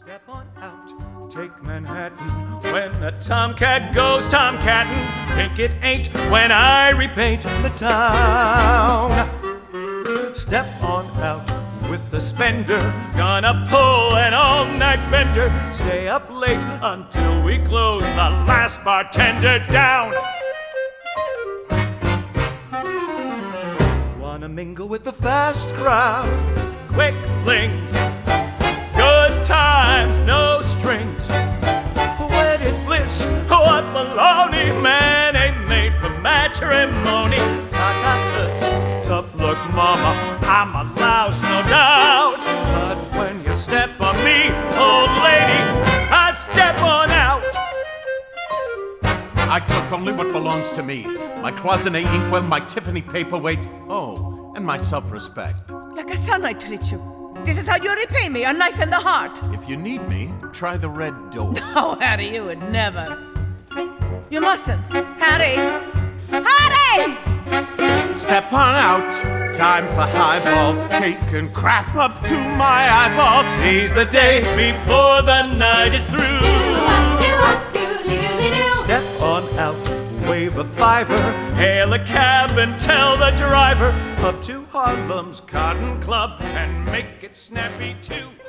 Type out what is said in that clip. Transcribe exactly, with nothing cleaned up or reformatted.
Step on out, take Manhattan. When a tomcat goes tomcattin', think it ain't when I repaint the town. Step on out with the spender, gonna pull an all-night bender. Stay up late until we close the last bartender down. Wanna mingle with the fast crowd, quick flings, good times, no strings. Wedded bliss, what baloney, man ain't made for matrimony. Ta-ta-tuts, tough luck mama, I'm a louse, no doubt. But when you step on me, old lady, I step on out. I took only what belongs to me. My cloisonne inkwell, my Tiffany paperweight. Oh, and my self-respect. Like a son, I treat you. This is how you repay me, a knife in the heart. If you need me, try the red door. Oh, Harry, you would never. You mustn't. Harry! Harry! Step on out, time for highballs. Taking crap up to my eyeballs. Seize the day before the night is through. Step on out, wave a fiver, hail a cab and tell the driver up to Harlem's Cotton Club and make it snappy too.